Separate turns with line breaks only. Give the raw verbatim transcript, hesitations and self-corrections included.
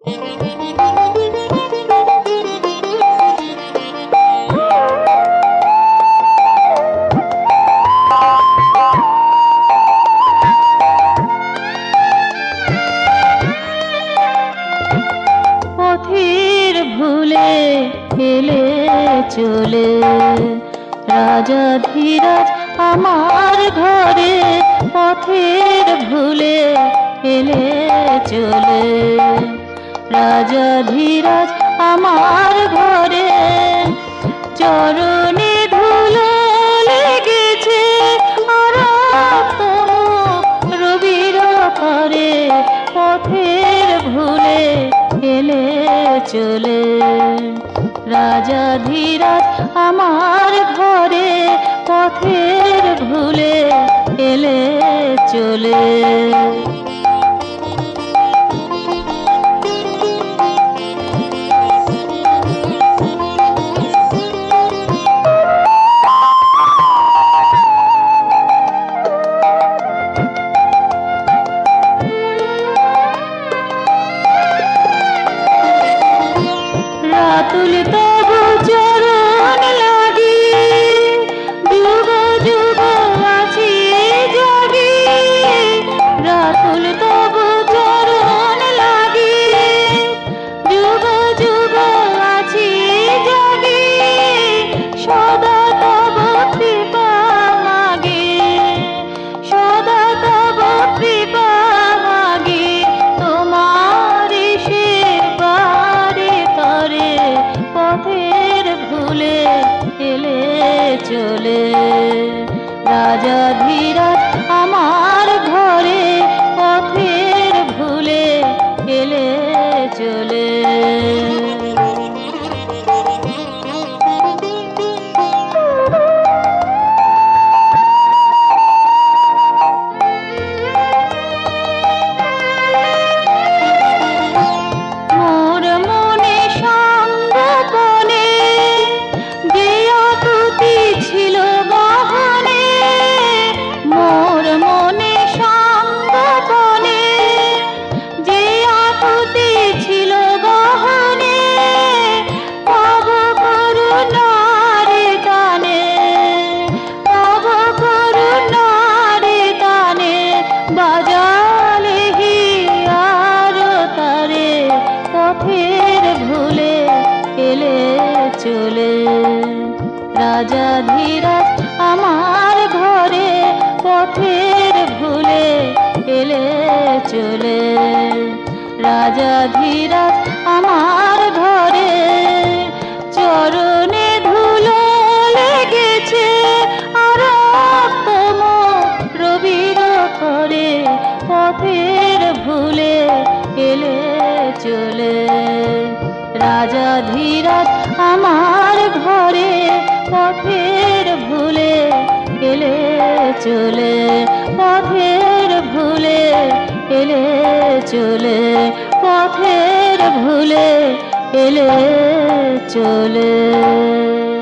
পথের ভুলে এলে চলে রাজা ধীরাজ আমার ঘরে, পথের ভুলে এলে চলে রাজা ধীরাজ আমার ঘরে। চরণে ধুলো লেগেছে আর রবির করে, পথের ভুলে এলে চলে রাজা ধীরাজ আমার ঘরে, পথের ভুলে এলে চলে। রাতুল তবু চরণ লাগি, যুগ যুগ আছি জাগি। রাতুল তবু চরণ লাগি, যুগ যুগ আছি জাগি। সদা তব কৃপা মাগি, সদা তব কৃপা মাগি। তোমার সেবারে তরে পথের ভুলে এলে চলে রাজা ধীরাজ আমার ঘরে, পথের ভুলে এলে চলে। মোর মনে সঙ্গোপনে যে আকুতি ছিল গহনে, মোর মনে সঙ্গোপনে যে আকুতি ছিল গহনে। তব করুণার টানে, তব করুণার টানে বাজালে হিয়ার তারে, পথের ভুলে এলে চলে রাজা ধীরাজ আমার ঘরে, পথের ভুলে এলে চলে রাজা ধীরাজ আমার ঘরে। চরণে ধুলো লেগেছে আর রবির করে, পথের ভুলে এলে চলে রাজা ধীরাজ আমার ঘরে, পথের ভুলে এলে চলে, পথের ভুলে এলে চলে, পথের ভুলে এলে চলে।